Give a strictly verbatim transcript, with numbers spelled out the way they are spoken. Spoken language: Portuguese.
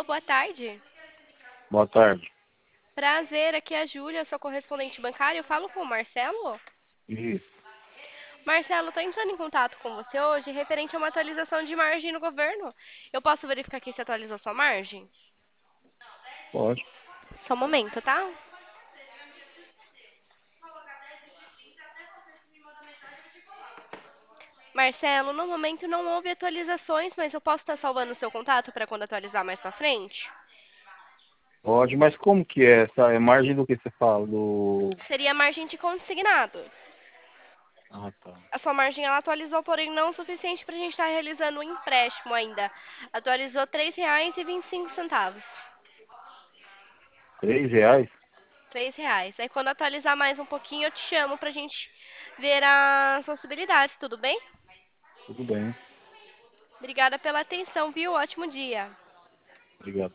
boa tarde. Boa tarde. Prazer, aqui é a Júlia, sou correspondente bancária. Eu falo com o Marcelo. Isso, Marcelo, estou entrando em contato com você hoje referente a uma atualização de margem no governo. Eu posso verificar aqui se atualizou sua margem? pode. Só um momento, tá? Marcelo, no momento não houve atualizações, mas eu posso estar salvando o seu contato para quando atualizar mais pra frente? Pode, mas como que é essa? É margem do que você fala? Do. Seria a margem de consignados. Ah, tá. A sua margem ela atualizou, porém não o suficiente para a gente estar realizando o empréstimo ainda. Atualizou três reais e vinte e cinco centavos. Três reais? Três reais. Aí quando atualizar mais um pouquinho, eu te chamo pra gente ver as possibilidades, tudo bem? Tudo bem. Obrigada pela atenção, viu? Ótimo dia. Obrigado.